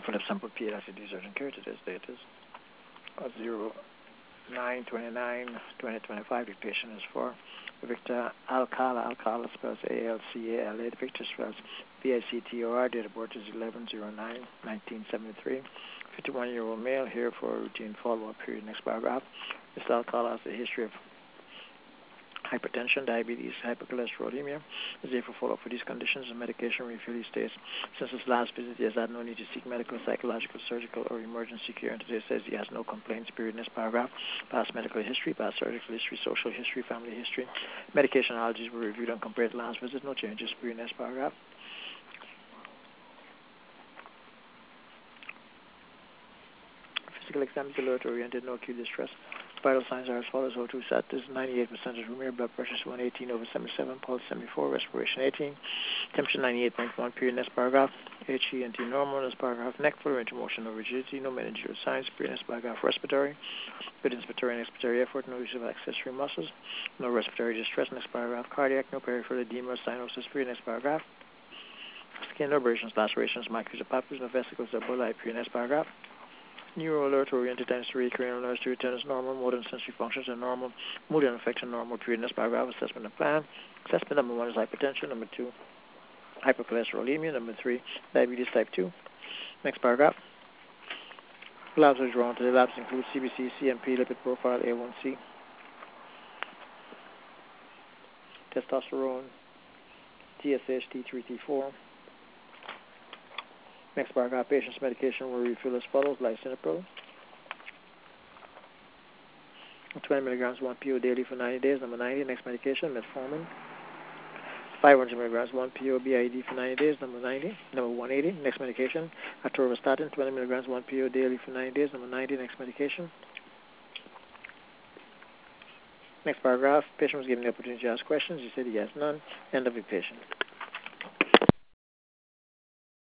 Philip sample P acid urgent care. Today's date is 09/29/2025. The patient is for Victor Alcala. Alcala spells ALCALA. The Victor spells VICTOR. Date of birth is 11/09/1973. 51-year-old male here for a routine follow-up period. Next paragraph. Mr. Alcala has a history of hypertension, diabetes, hypercholesterolemia. Is there for follow-up for these conditions and medication refill? He states, since his last visit, he has had no need to seek medical, psychological, surgical, or emergency care. And today says he has no complaints. Period. Next paragraph. Past medical history, past surgical history, social history, family history. Medication allergies were reviewed and compared to last visit. No changes. Period. Next paragraph. Physical exam is alert-oriented, no acute distress. Vital signs are as follows: O2 sat is 98% room, blood pressure is 118/77, pulse 74, respiration 18, temperature 98.1. Period. Next paragraph. HENT normal. Next paragraph. Neck full range of motion, no rigidity, no meningeal signs. Period. Next paragraph. Respiratory. Good inspiratory and expiratory effort, no use of accessory muscles, no respiratory distress. Next paragraph. Cardiac, no peripheral edema, cyanosis. Period. Next paragraph. Skin, no abrasions, lacerations, micros, or papules, no vesicles, or bullae. Period. Next paragraph. Neuro alert oriented sensory cranial nerves to return as normal, motor and sensory functions are normal, mood and affection normal. Period. Next paragraph. Assessment and plan. Assessment number 1 is hypertension, number 2 hypercholesterolemia, number 3 diabetes type 2. Next paragraph. Labs are drawn. The labs include CBC, CMP, lipid profile, A1C, testosterone, TSH, T3, T4. Next paragraph. Patient's medication will refill as follows: lisinopril, 20 milligrams 1 PO daily for 90 days. Number 90. Next medication, metformin, 500 milligrams 1 PO BID for 90 days. Number 90. Number 180. Next medication, atorvastatin, 20 milligrams 1 PO daily for 90 days. Number 90. Next medication. Next paragraph. Patient was given the opportunity to ask questions. He said he has none. End of the patient.